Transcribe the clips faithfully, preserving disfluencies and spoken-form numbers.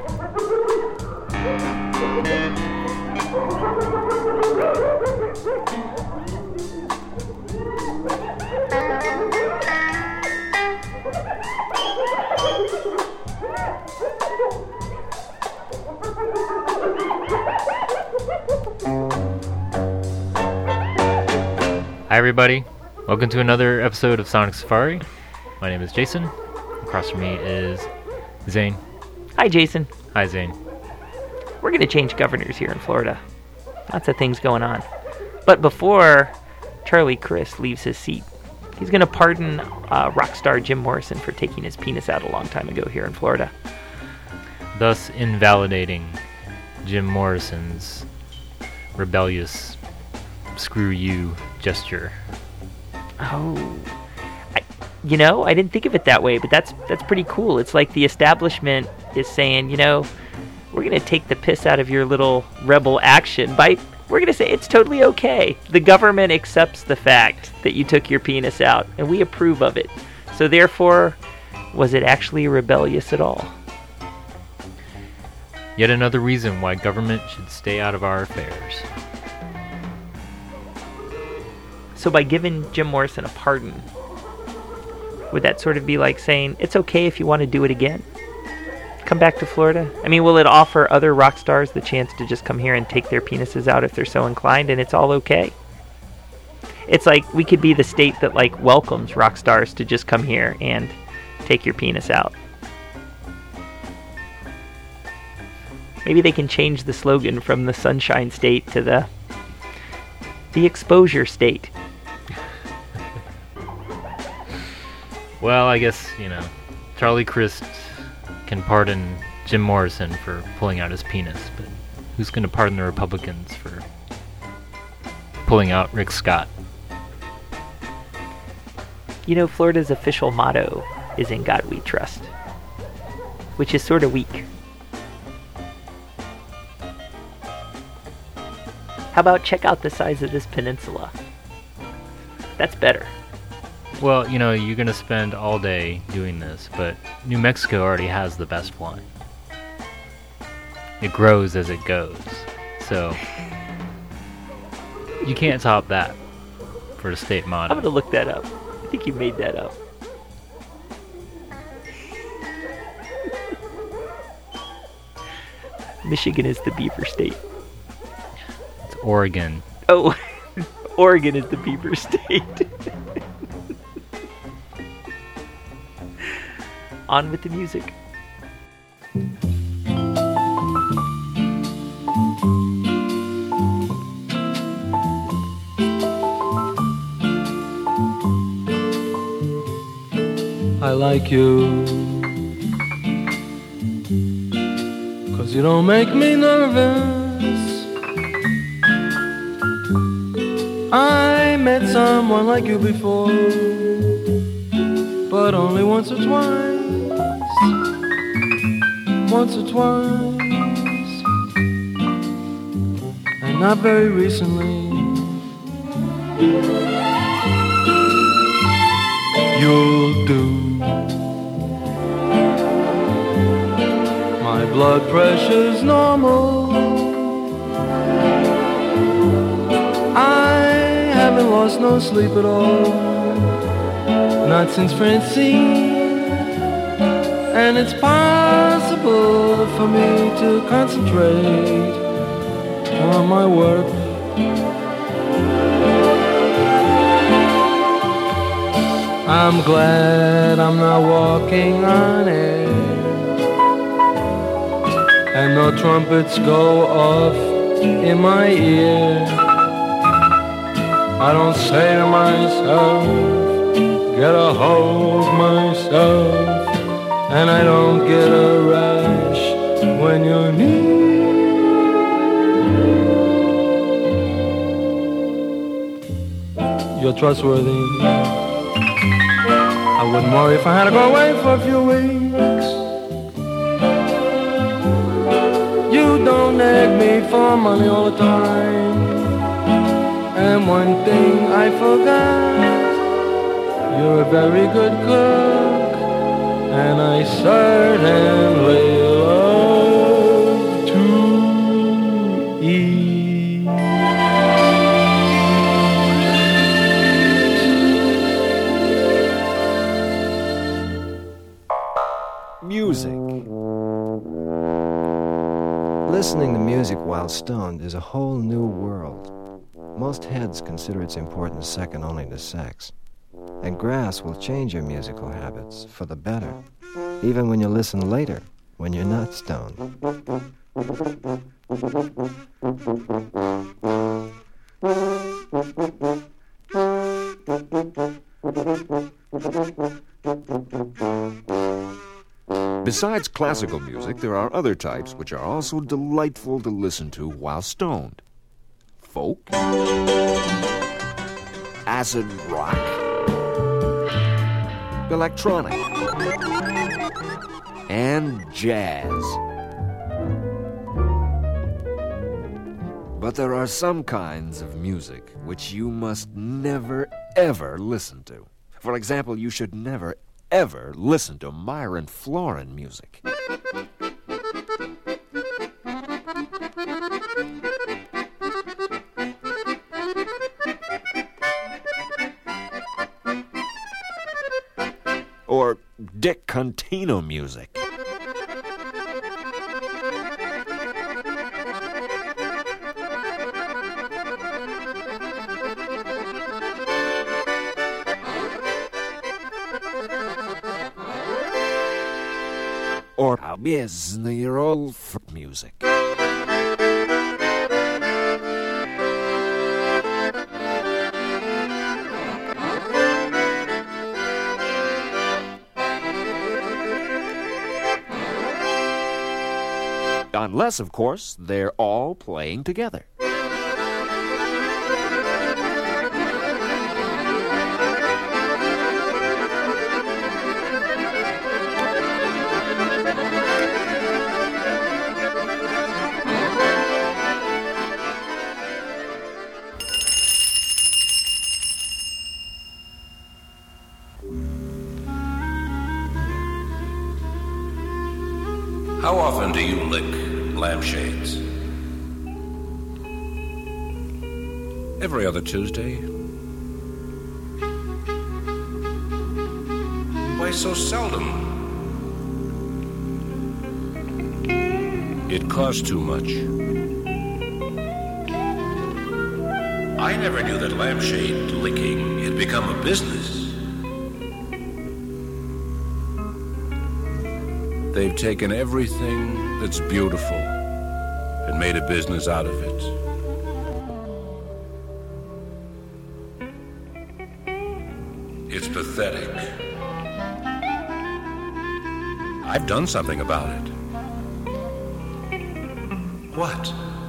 Hi everybody, welcome to another episode of Sonic Safari. My name is Jason. Across from me is Zane. Hi Jason. Hi Zane. We're going to change governors here in Florida. Lots of things going on. But before Charlie Crist leaves his seat, he's going to pardon uh, rock star Jim Morrison for taking his penis out a long time ago here in Florida. Thus invalidating Jim Morrison's rebellious screw you gesture. Oh, I, you know, I didn't think of it that way, but that's that's pretty cool. It's like the establishment is saying, you know, we're going to take the piss out of your little rebel action by, we're going to say it's totally okay. The government accepts the fact that you took your penis out, and we approve of it. So therefore, was it actually rebellious at all? Yet another reason why government should stay out of our affairs. So by giving Jim Morrison a pardon, would that sort of be like saying, it's okay if you want to do it again? Come back to Florida? I mean, will it offer other rock stars the chance to just come here and take their penises out if they're so inclined, and it's all okay? It's like we could be the state that, like, welcomes rock stars to just come here and take your penis out. Maybe they can change the slogan from the Sunshine State to the the Exposure State. Well, I guess, you know, Charlie Crist can pardon Jim Morrison for pulling out his penis, but who's going to pardon the Republicans for pulling out Rick Scott? You know, Florida's official motto is "In God We Trust," which is sort of weak. How about check out the size of this peninsula? That's better. Well, you know, you're going to spend all day doing this, but New Mexico already has the best wine. It grows as it goes. So, you can't top that for the state motto. I'm going to look that up. I think you made that up. Michigan is the beaver state. It's Oregon. Oh, Oregon is the beaver state. On with the music. I like you 'cause you don't make me nervous. I met someone like you before, but only once or twice. Once or twice, and not very recently. You'll do. My blood pressure's normal. I haven't lost no sleep at all, not since Francine. And it's possible for me to concentrate on my work. I'm glad I'm not walking on air, and no trumpets go off in my ear. I don't say to myself, get a hold of myself. And I don't get a rash when you're near. You're trustworthy. I wouldn't worry if I had to go away for a few weeks. You don't nag me for money all the time. And one thing I forgot, you're a very good cook. And I certainly love Listening to music while stoned is a whole new world. Most heads consider its importance second only to sex. And grass will change your musical habits for the better, even when you listen later, when you're not stoned. Besides classical music, there are other types which are also delightful to listen to while stoned. Folk, acid rock, electronic, and jazz. But there are some kinds of music which you must never, ever listen to. For example, you should never, ever listen to Myron Floren music. Or Dick Contino music. Or your old music. Unless, of course, they're all playing together. How often do you lick lampshades? Every other Tuesday. Why so seldom? It costs too much. I never knew that lampshade licking had become a business. They've taken everything that's beautiful and made a business out of it. It's pathetic. I've done something about it. What?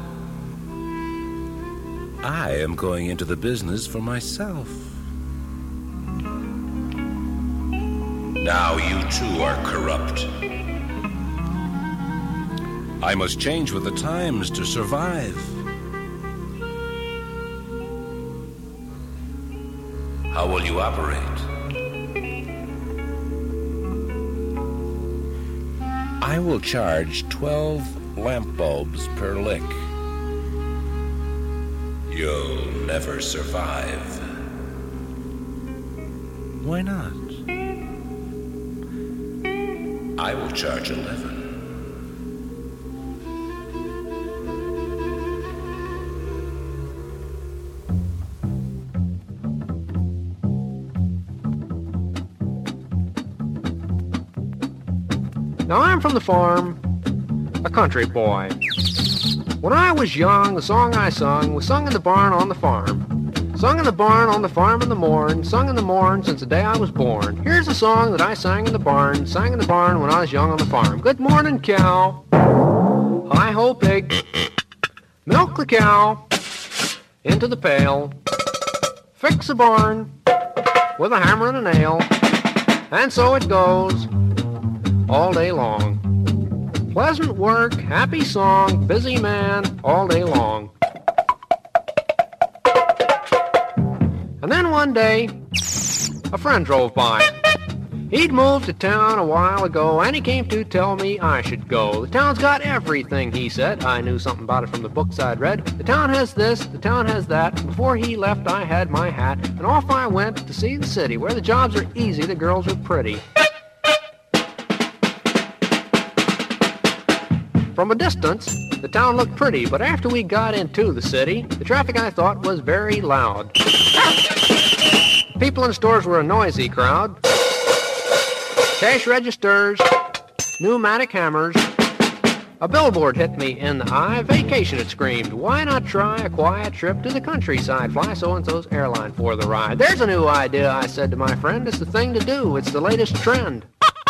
I am going into the business for myself. Now you too are corrupt. I must change with the times to survive. How will you operate? I will charge twelve lamp bulbs per lick. You'll never survive. Why not? I will charge eleven. Now, I'm from the farm, a country boy. When I was young, the song I sung was sung in the barn on the farm. Sung in the barn on the farm in the morn, sung in the morn since the day I was born. Here's a song that I sang in the barn, sang in the barn when I was young on the farm. Good morning, cow. Hi-ho, pig. Milk the cow into the pail. Fix the barn with a hammer and a nail. And so it goes all day long. Pleasant work, happy song, busy man all day long. And then one day, a friend drove by. He'd moved to town a while ago, and he came to tell me I should go. The town's got everything, he said. I knew something about it from the books I'd read. The town has this, the town has that. Before he left, I had my hat, and off I went to see the city, where the jobs are easy, the girls are pretty. From a distance, the town looked pretty, but after we got into the city, the traffic I thought was very loud. People in stores were a noisy crowd. Cash registers, pneumatic hammers. A billboard hit me in the eye. Vacation, it screamed. Why not try a quiet trip to the countryside? Fly so-and-so's airline for the ride. There's a new idea, I said to my friend. It's the thing to do. It's the latest trend.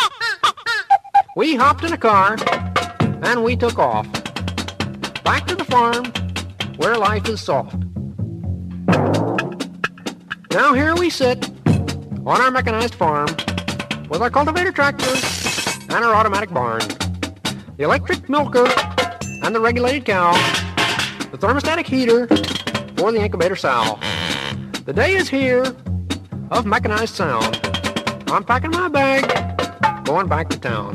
We hopped in a car, and we took off. Back to the farm, where life is soft. Now here we sit, on our mechanized farm, with our cultivator tractor, and our automatic barn. The electric milker, and the regulated cow, the thermostatic heater, for the incubator sow. The day is here, of mechanized sound. I'm packing my bag, going back to town.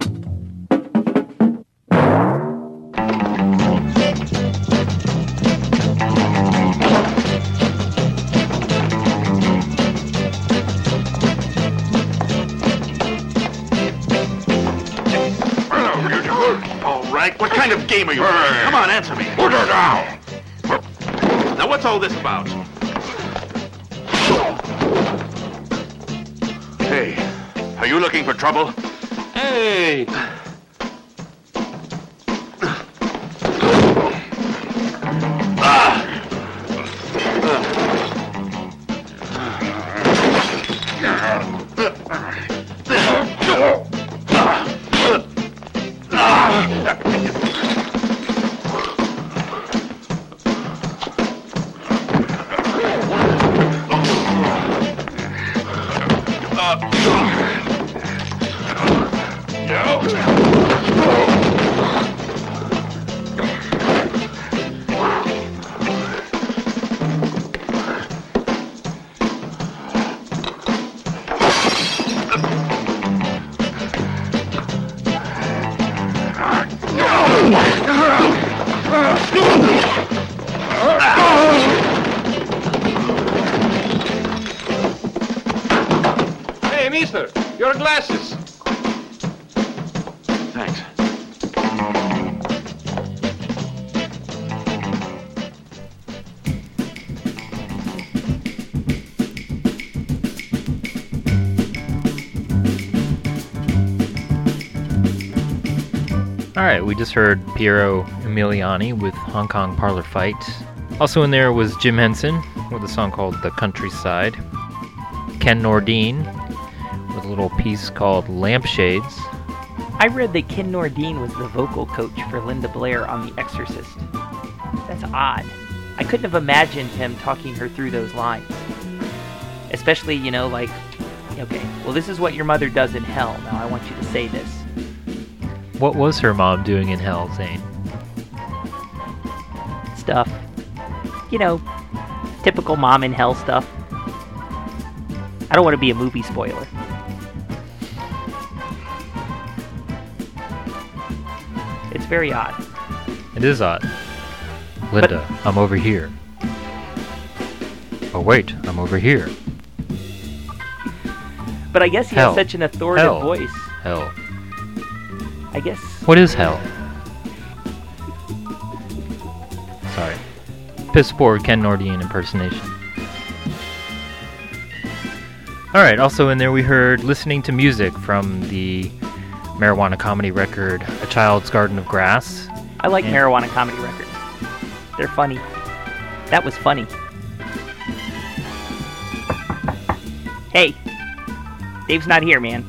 What kind of game are you playing? Come on, answer me. Put her down. Now, what's all this about? Hey, are you looking for trouble? Hey! Hey, mister, your glasses. Thanks. All right, we just heard Piero Emiliani with Hong Kong Parlor Fight. Also in there was Jim Henson with a song called The Countryside. Ken Nordine with a little piece called Lampshades. I read that Ken Nordine was the vocal coach for Linda Blair on The Exorcist. That's odd. I couldn't have imagined him talking her through those lines. Especially, you know, like, okay, well, this is what your mother does in hell. Now I want you to say this. What was her mom doing in hell, Zane? Stuff. You know, typical mom in hell stuff. I don't want to be a movie spoiler. It's very odd. It is odd. Linda, but, I'm over here. Oh wait, I'm over here. But I guess he hell. has such an authoritative hell. voice. Hell. I guess. What is hell? Sorry. Piss poor Ken Nordine impersonation. Alright, also in there we heard Listening to Music from the Marijuana comedy record A Child's Garden of Grass. I like and Marijuana comedy records. They're funny. That was funny. Hey, Dave's not here, man.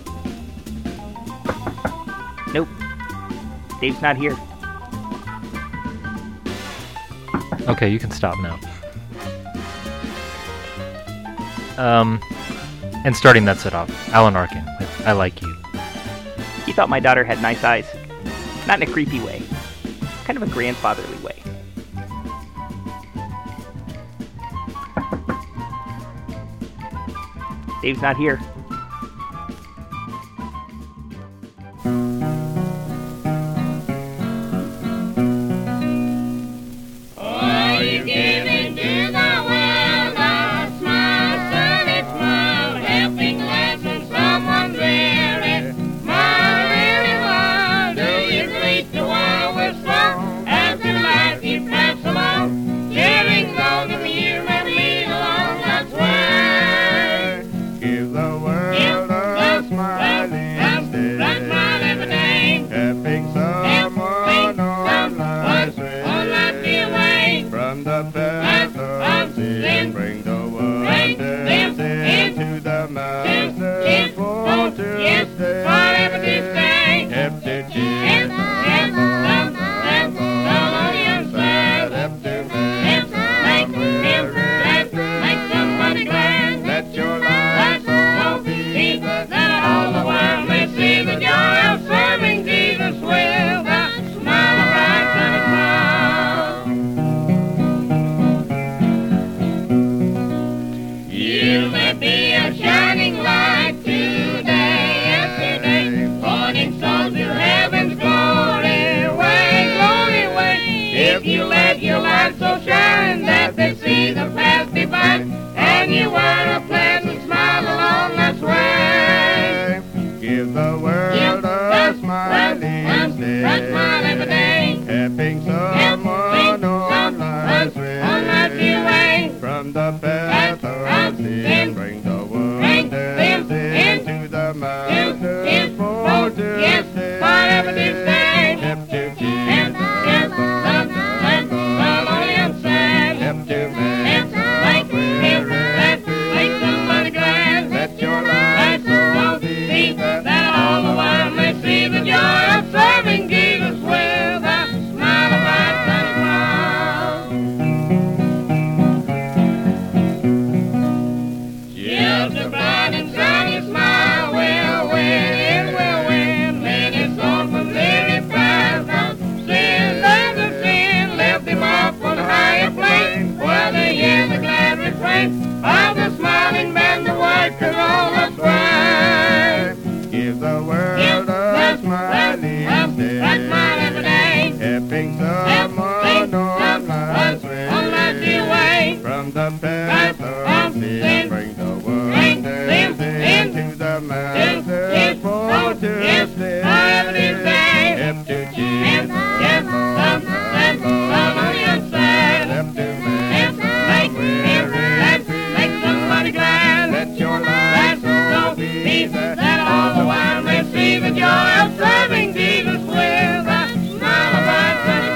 Nope. Dave's not here. Okay, you can stop now. Um, and starting that set off, Alan Arkin with I Like You. He thought my daughter had nice eyes. Not in a creepy way. Kind of a grandfatherly way. Dave's not here. To Stepping some on on life's way, from the path of sin, bring the wonders into the master for to stay. Step to Jesus, on the Lord, step to man, weary, make somebody glad. Let your life so be that all the while receive the joy of serving Jesus with a smile of life and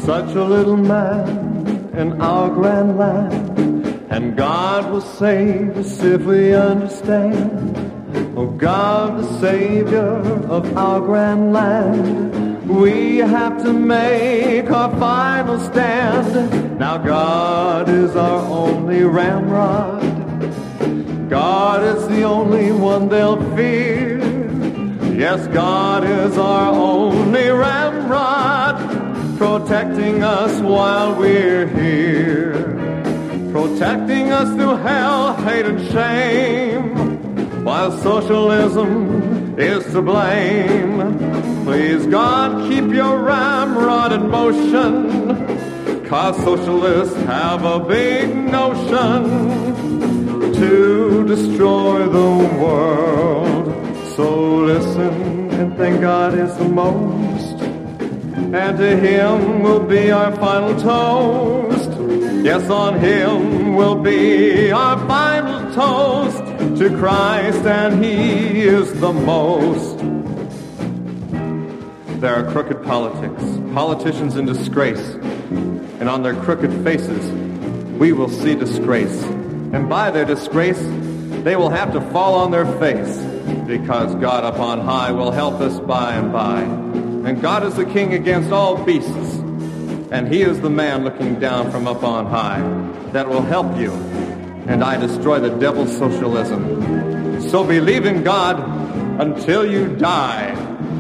such a little man in our grand land, and God will save us if we understand. Oh God, the Savior of our grand land, we have to make our final stand. Now God is our only ramrod, God is the only one they'll fear. Yes, God is our only ramrod, protecting us while we're here, protecting us through hell, hate, and shame, while socialism is to blame. Please, God, keep your ramrod in motion, 'cause socialists have a big notion to destroy the world. So listen and thank God is the most, and to Him will be our final toast. Yes, on Him will be our final toast to Christ, and He is the most. There are crooked politics, politicians in disgrace, and on their crooked faces we will see disgrace. And by their disgrace they will have to fall on their face, because God up on high will help us by and by. And God is the king against all beasts, and He is the man looking down from up on high that will help you and I destroy the devil's socialism. So believe in God until you die.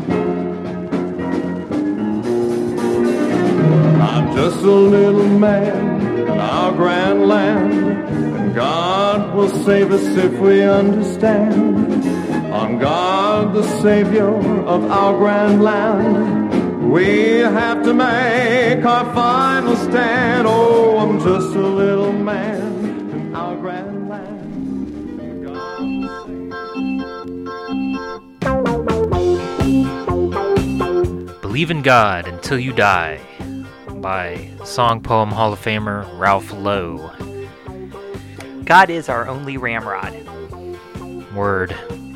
I'm just a little man in our grand land, and God will save us if we understand. On God, the Savior of our grand land, we have to make our final stand. Oh, I'm just a little man in our grand land, and God will save. Believe in God Until You Die by song poem Hall of Famer Ralph Lowe. God is our only ramrod. Word.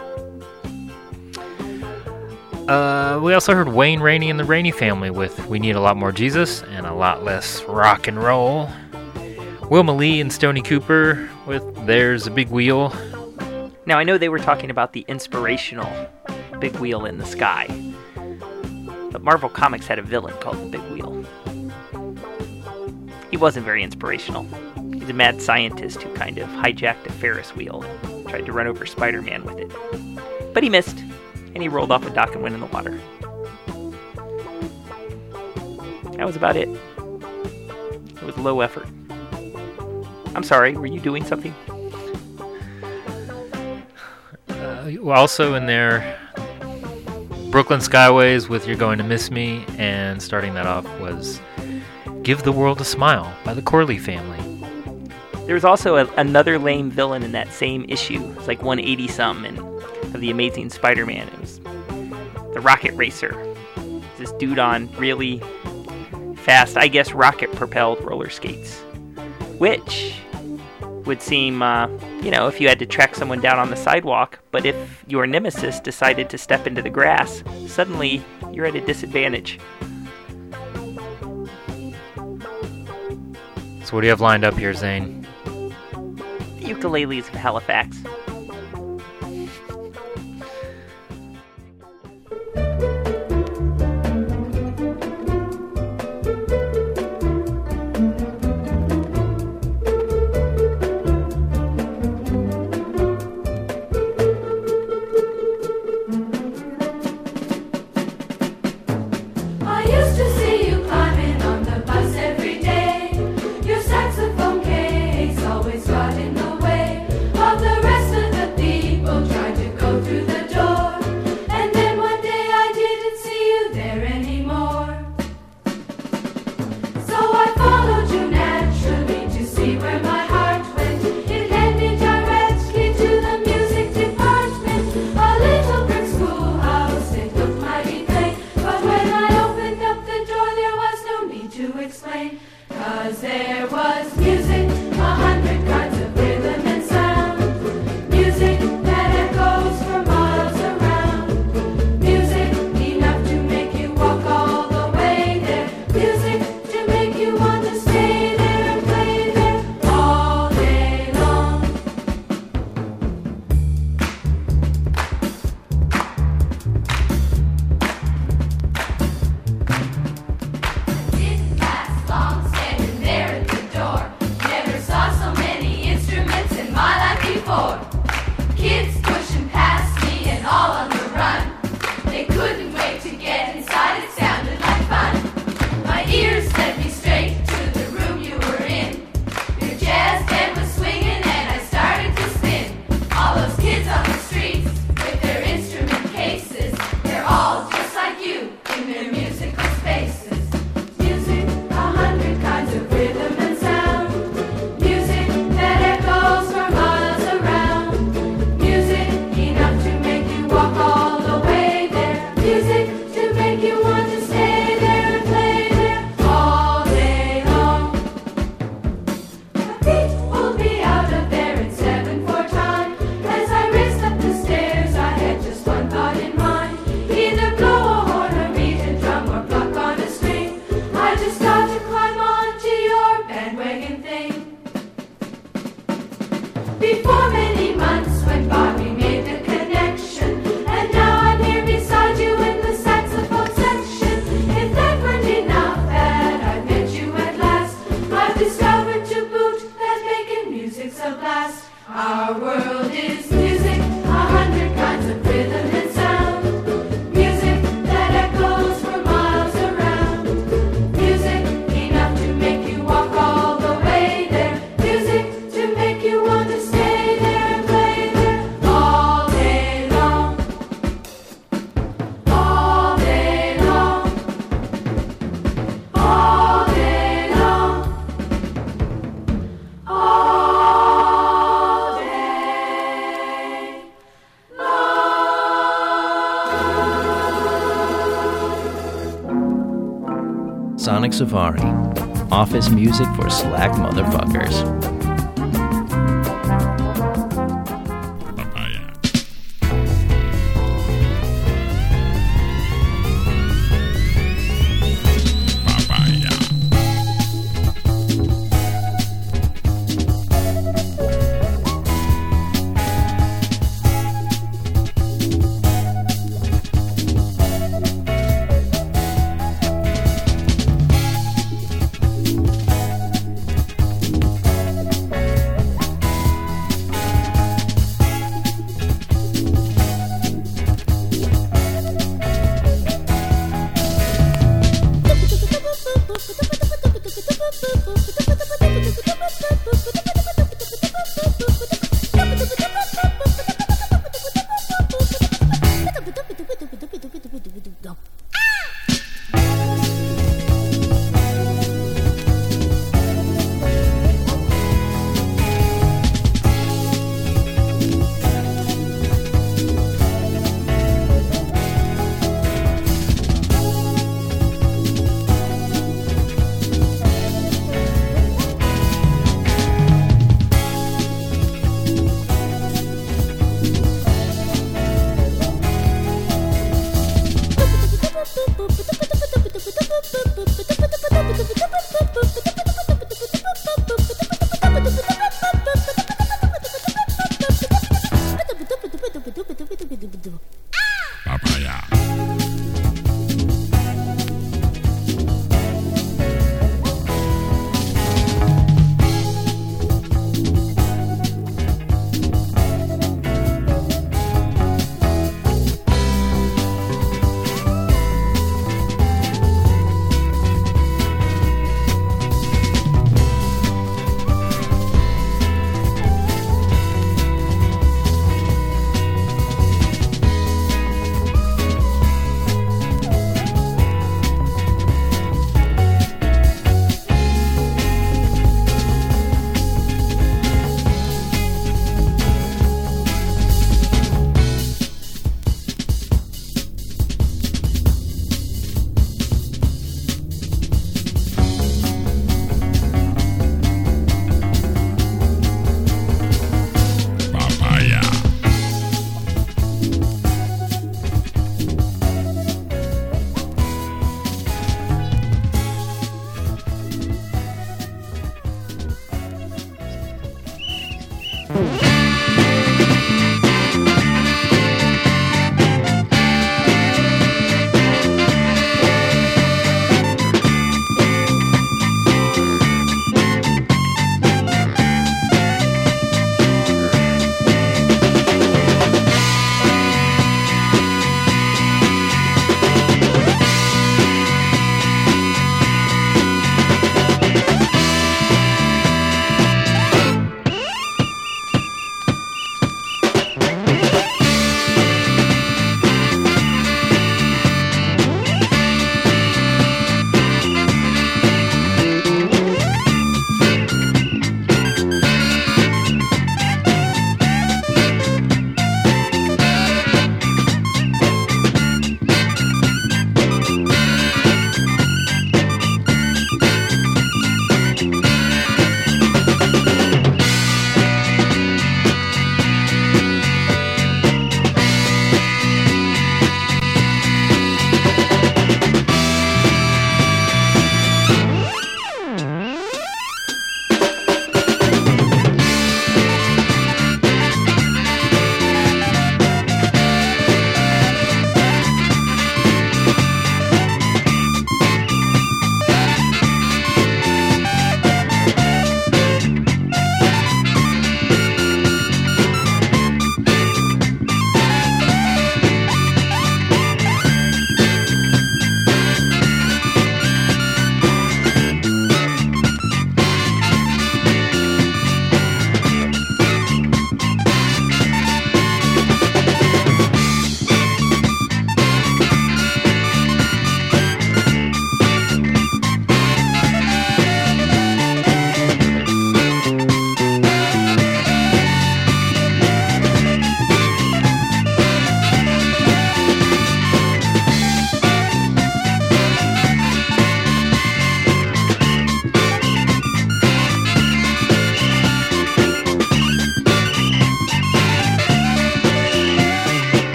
Uh, we also heard Wayne Rainey and the Rainey Family with We Need a Lot More Jesus and a Lot Less Rock and Roll. Wilma Lee and Stoney Cooper with There's a Big Wheel. Now, I know they were talking about the inspirational Big Wheel in the Sky, but Marvel Comics had a villain called the Big Wheel. He wasn't very inspirational. He's a mad scientist who kind of hijacked a Ferris wheel and tried to run over Spider-Man with it. But he missed, and he rolled off a dock and went in the water. That was about it. It was low effort. I'm sorry, were you doing something? Uh, also in there, Brooklyn Skyways with You're Going to Miss Me, and starting that off was Give the World a Smile by the Corley Family. There was also a, another lame villain in that same issue. It was like one eighty something of the Amazing Spider-Man. It was the Rocket Racer. This dude on really fast, I guess, rocket-propelled roller skates, which would seem, uh, you know, if you had to track someone down on the sidewalk, but if your nemesis decided to step into the grass, suddenly you're at a disadvantage. So what do you have lined up here, Zane? The Ukuleles of Halifax. Always got in the way of the rest of Sonic Safari. Office music for slack motherfuckers.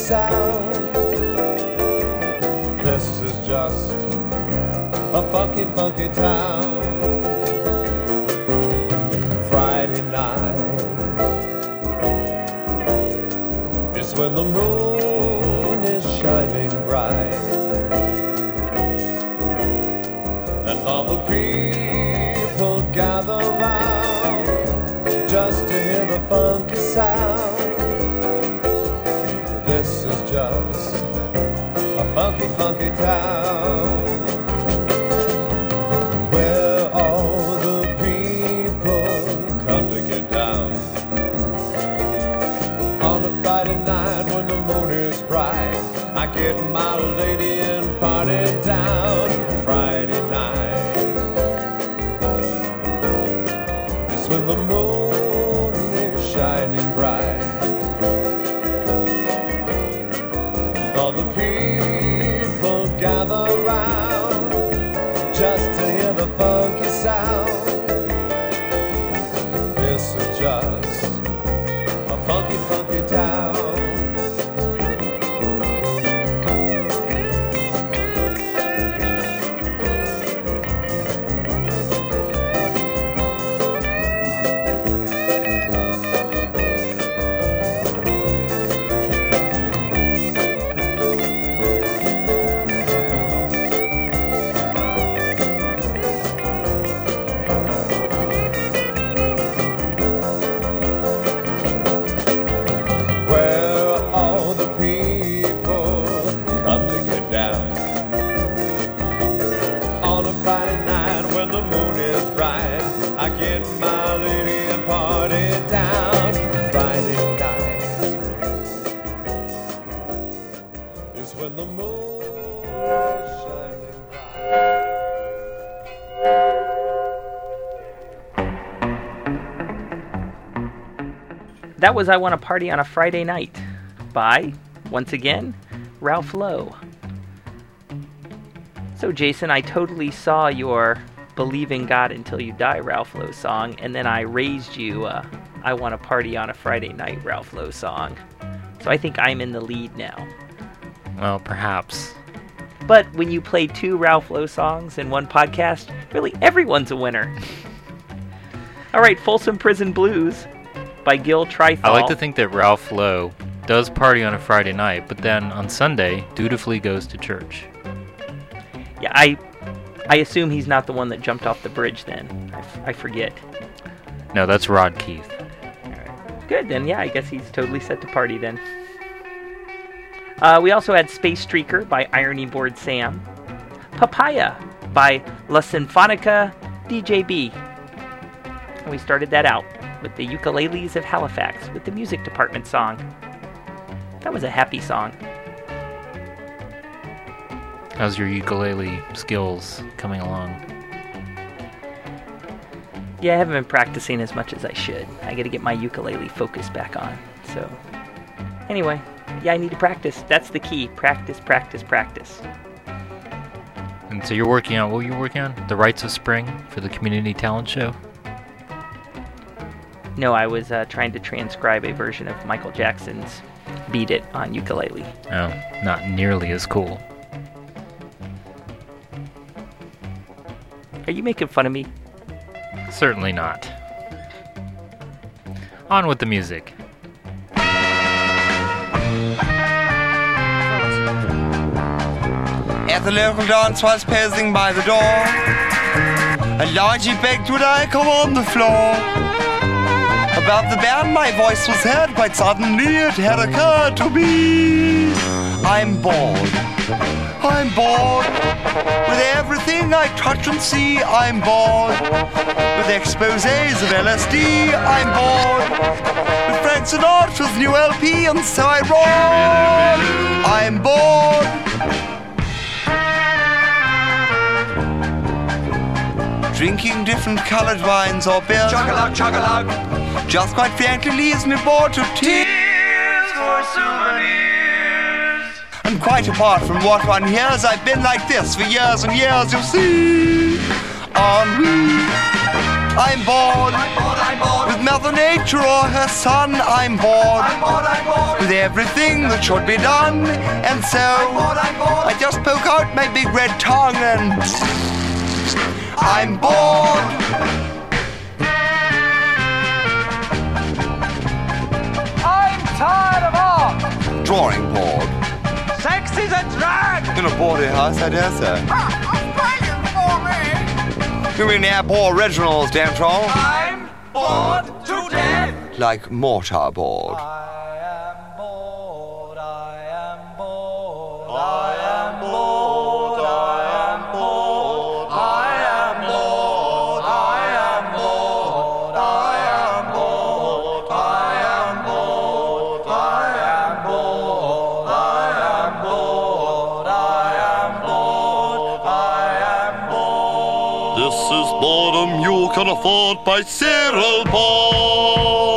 sound. This is just a funky, funky town. Friday night is when the moon is shining bright, and all the people gather round just to hear the funky sound. This is just a funky, funky town, where all the people come to get down. On a Friday night when the moon is bright, I get my lady and party down. Friday night is when the moon is shining bright, all the people gather round just to hear the funky sound. This is just a funky, funky town. That was I Want to Party on a Friday Night by, once again, Ralph Lowe. So Jason, I totally saw your Believe in God Until You Die Ralph Lowe song, and then I raised you uh, I Want to Party on a Friday Night Ralph Lowe song. So I think I'm in the lead now. Well, perhaps. But when you play two Ralph Lowe songs in one podcast, really everyone's a winner. All right, Folsom Prison Blues by Gil Trithall. I like to think that Ralph Lowe does party on a Friday night, but then on Sunday dutifully goes to church. Yeah, I I assume he's not the one that jumped off the bridge then. I, f- I forget. No, that's Rod Keith. All right. Good, then. Yeah, I guess he's totally set to party then. Uh, we also had Space Streaker by Irony Board Sam. Papaya by La Sinfonica D J B. And we started that out with the Ukuleles of Halifax with the music department song. That was a happy song. How's your ukulele skills coming along? Yeah, I haven't been practicing as much as I should. I gotta get my ukulele focus back on. So, anyway, yeah, I need to practice. That's the key. Practice, practice, practice. And so you're working on, what were you working on? The Rites of Spring for the Community Talent Show? No, I was uh, trying to transcribe a version of Michael Jackson's Beat It on ukulele. Oh, not nearly as cool. Are you making fun of me? Certainly not. On with the music. As the local dance was passing by the door, a large begged would I come on the floor. Above the band my voice was heard, quite suddenly it had occurred to me. I'm bored, I'm bored, with everything I touch and see. I'm bored, with exposés of L S D. I'm bored, with Frank Sinatra's new L P, and so I roared. I'm bored. Drinking different colored wines or beers, chug-a-lug, chug-a-lug, just quite frankly leaves me bored to tears for souvenirs. And quite apart from what one hears, I've been like this for years and years, you see. Ennui, I'm bored. I'm bored, I'm bored. With Mother Nature or her son, I'm bored. I'm bored, I'm bored. With everything that should be done. And so, I'm bored, I'm bored. I just poke out my big red tongue and I'm bored. I'm tired of art. Drawing board. Sex is a drag. In a boarding house, I dare say. You mean the Aboriginals, damn troll? I'm bored to death. Like mortar board. I am bored, I am bored, I am bored, I am bored, I am bored, I am bored, I am bored, I am bored, I am bored, I am bored, I am bored, I am bored. This is boredom you can afford by Cyril Paul.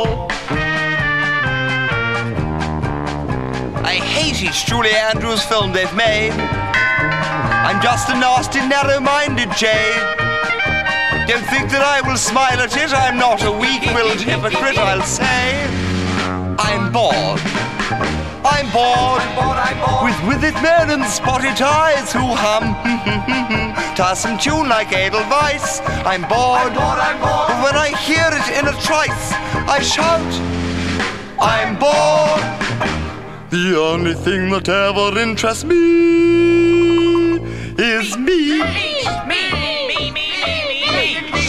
I hate each Julie Andrews film they've made. I'm just a nasty, narrow-minded jade. Don't think that I will smile at it. I'm not a weak-willed hypocrite, I'll say. I'm bored. I'm bored, I'm bored, I'm bored. With withered men and spotted ties who hum tiresome tune like Edelweiss. I'm bored, I'm bored, I'm bored. But when I hear it in a trice, I shout, I'm bored. The only thing that ever interests me is me. Me, me, me, me, me, me, me, me.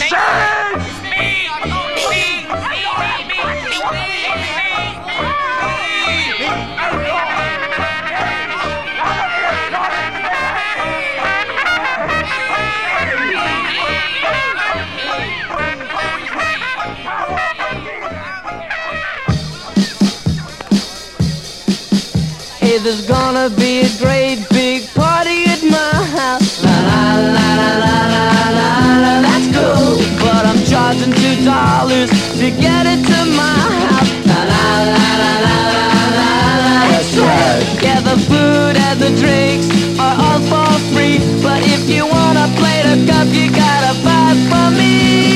Hey, there's gonna be a great big party at my house. La la la la la la la la. That's cool, but I'm charging two dollars to get it to my house. La la la la la la la la. That's right. Yeah, the food and the drinks are all for free, but if you want a plate of cup, you gotta buy from me.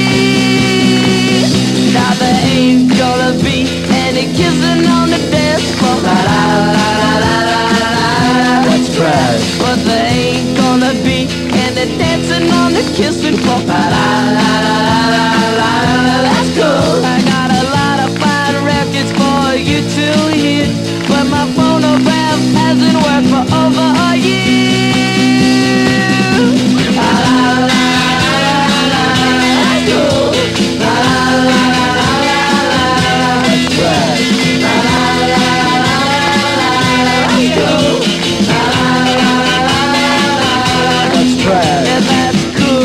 Now there ain't gonna be any kissing on the dance floor. La la la la la la la. That's right. But there ain't gonna be any dancing on the kissing floor. La la la la la la la. That's cool. I got a lot of fine records for you to hear, but my phonograph hasn't worked for over a year. La la la la la. That's cool. La la la la la la. That's right. La la la la la la. That's cool. La la la la la la. That's right. Yeah, that's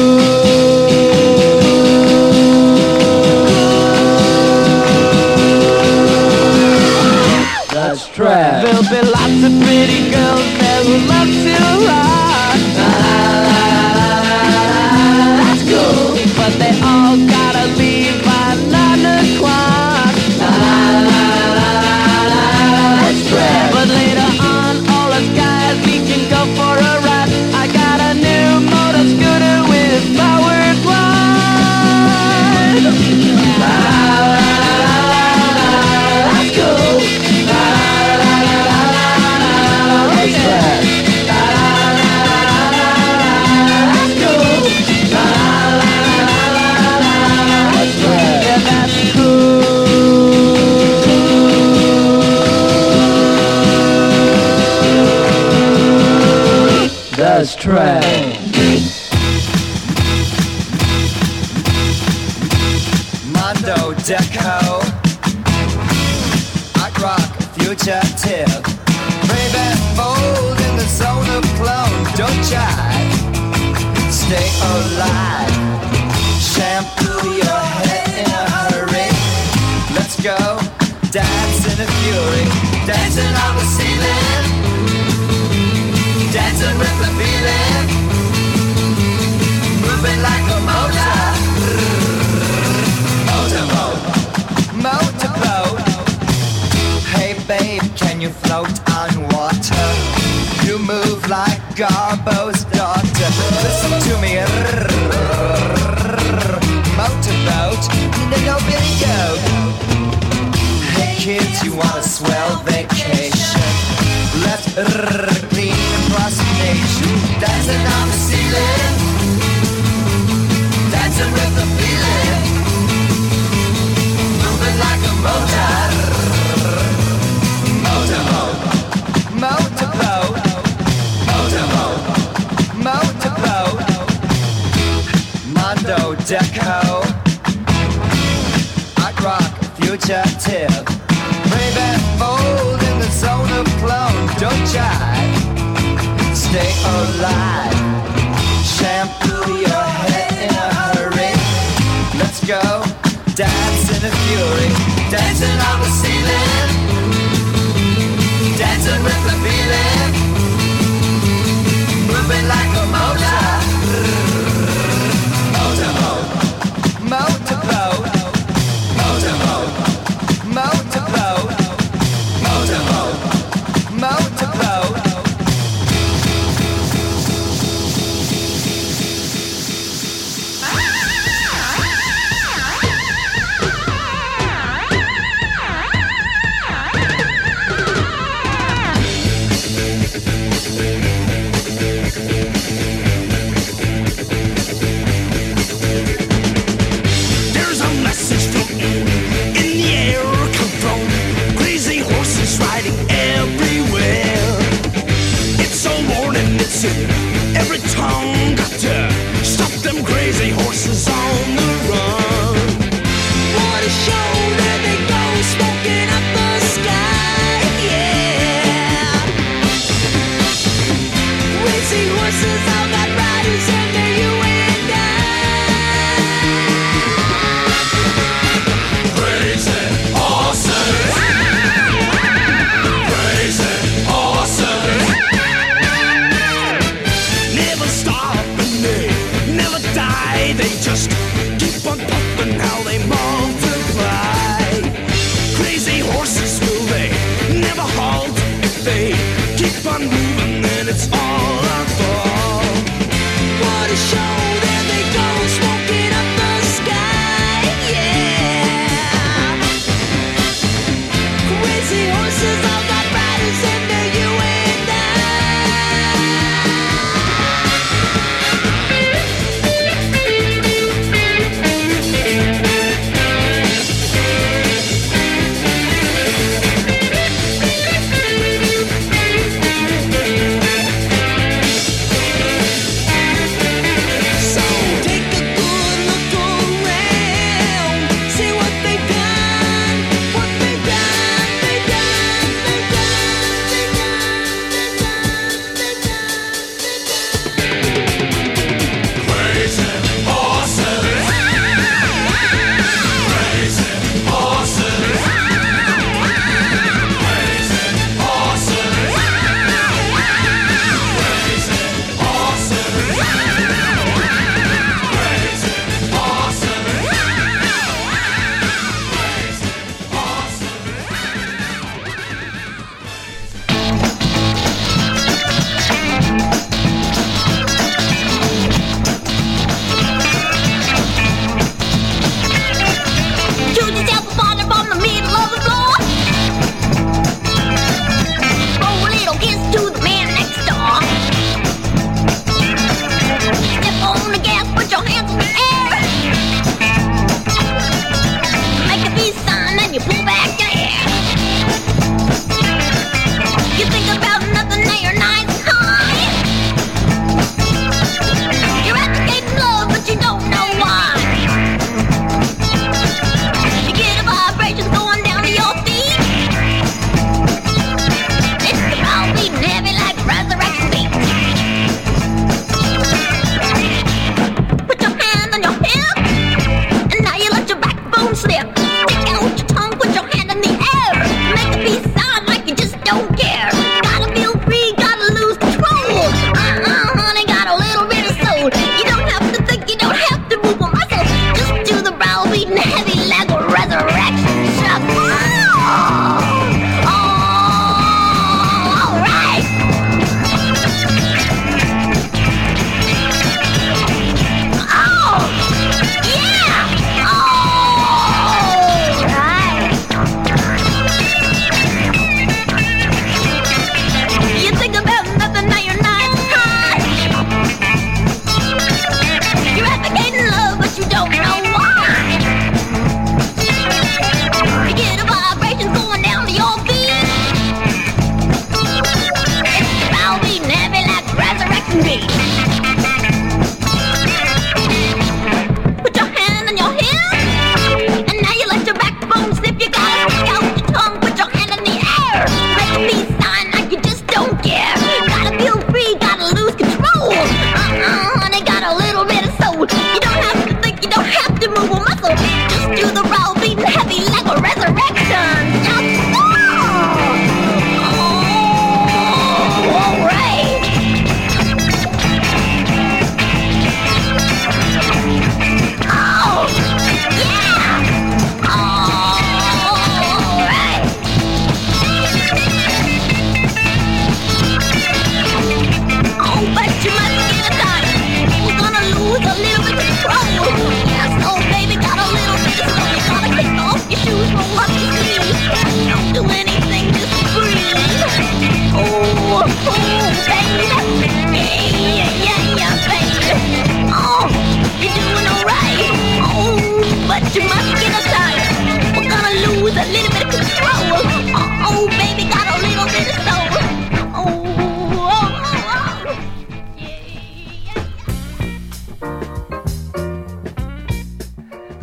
cool. That's right. There'll be lots of pretty girls that will love to rock. La la la la la la. That's cool. But they all gotta leave by nine o'clock. La la la la la la. That's right. But later on, all us guys, we can go for a ride. I got a new motor scooter with power glide. La la la la la la. That's cool. La la la la la la. That's right. La la la la la la. That's cool. La la la la la la. That's right. Yeah, that's cool. That's right. Mondo Deco, Art Rock, Future Tip, Ray-Ban fold in the zone of clone, don't jive, stay alive, shampoo your head in a hurry, let's go, dance in a fury, dancing on the ceiling, dancing with the feeling, moving like a motor. Motorboat. Hey babe, can you float on water? You move like Garbo's daughter. Listen to me. Motorboat. boat in the no Billy Goat. Hey kids, you want a swell vacation? Let's clean impersonation. Dancing on the ceiling, dancing with the feeling, moving like a motor, motorboat, motorboat, motorboat, motorboat, Mondo Deco, art rock, fugitive, brave and bold in the zone of clone. Don't jive, stay alive, shampoo your head in a hurry. Let's go, dance in a fury, dancing on the ceiling, dancing with the feeling, moving like a motor, motorboat, motorboat, motorboat, motorboat, motorboat, motorboat. There's a message floating in the air, come from crazy horses riding everywhere. It's all morning, it's in every tongue. Got to stop them crazy horses on the run. What a show, there they go, smoking up the sky, yeah. Crazy horses all got riders and they're you and I. Crazy horses, crazy horses, never stop and they never die. They just keep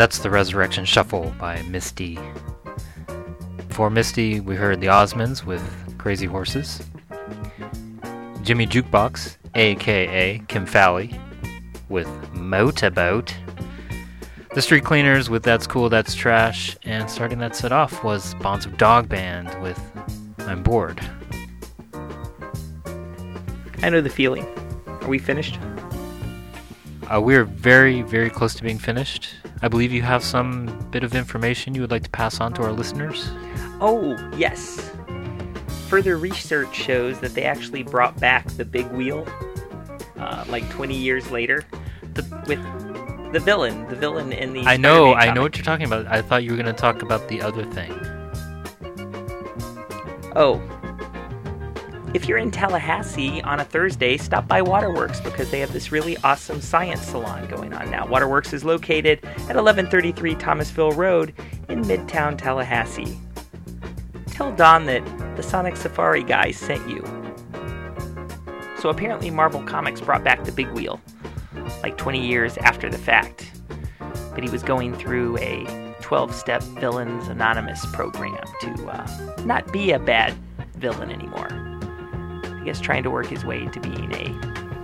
That's the Resurrection Shuffle by Misty. Before Misty, we heard the Osmonds with Crazy Horses. Jimmy Jukebox, a k a. Kim Fowley, with Motorboat. The Street Cleaners with That's Cool, That's Trash. And starting that set off was Bonds of Dog Band with I'm Bored. I know the feeling. Are we finished? Uh, we're very, very close to being finished. I believe you have some bit of information you would like to pass on to our listeners. Oh, yes. Further research shows that they actually brought back the big wheel, uh, like twenty years later, the, with the villain, the villain in the. I know, Spider-Man I know what you're talking about. I thought you were going to talk about the other thing. Oh. If you're in Tallahassee on a Thursday, stop by Waterworks because they have this really awesome science salon going on now. Waterworks is located at eleven thirty-three Thomasville Road in Midtown Tallahassee. Tell Don that the Sonic Safari guy sent you. So apparently Marvel Comics brought back the big wheel, like twenty years after the fact. But he was going through a twelve-step Villains Anonymous program to uh, not be a bad villain anymore. I guess trying to work his way to being a...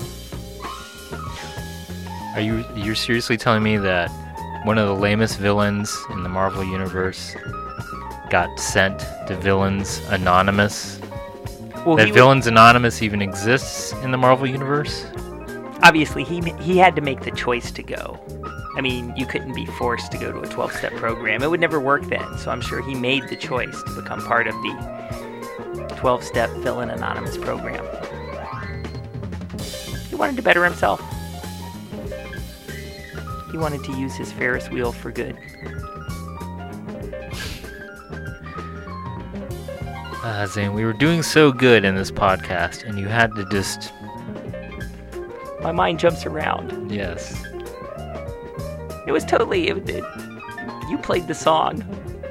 Are you you're seriously telling me that one of the lamest villains in the Marvel Universe got sent to Villains Anonymous? Well, that he Villains was... Anonymous even exists in the Marvel Universe? Obviously, he he had to make the choice to go. I mean, you couldn't be forced to go to a twelve-step program. It would never work then, so I'm sure he made the choice to become part of the twelve-step Villain Anonymous program. He wanted to better himself. He wanted to use his Ferris wheel for good. Uh, Zane, we were doing so good in this podcast, and you had to just... My mind jumps around. Yes. It was totally... It, it, you played the song.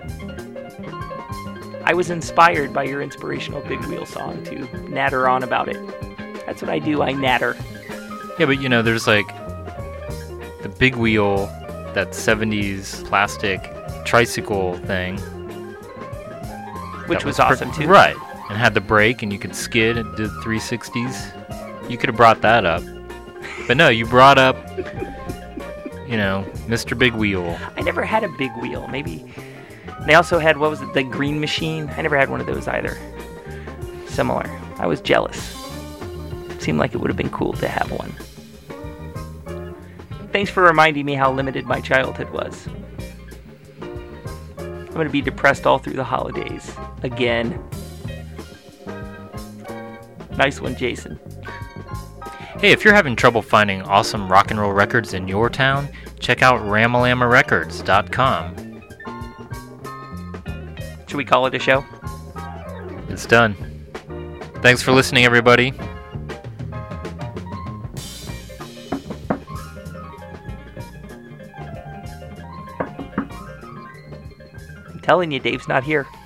I was inspired by your inspirational Big Wheel song to natter on about it. That's what I do, I natter. Yeah, but you know, there's like the Big Wheel, that seventies plastic tricycle thing. Which was, was awesome pr- too. Right, and had the brake and you could skid and did three sixties. You could have brought that up. But no, you brought up, you know, Mister Big Wheel. I never had a Big Wheel, maybe... They also had, what was it, the Green Machine? I never had one of those either. Similar. I was jealous. Seemed like it would have been cool to have one. Thanks for reminding me how limited my childhood was. I'm going to be depressed all through the holidays. Again. Nice one, Jason. Hey, if you're having trouble finding awesome rock and roll records in your town, check out ramalama records dot com. Should we call it a show? It's done. Thanks for listening, everybody. I'm telling you, Dave's not here.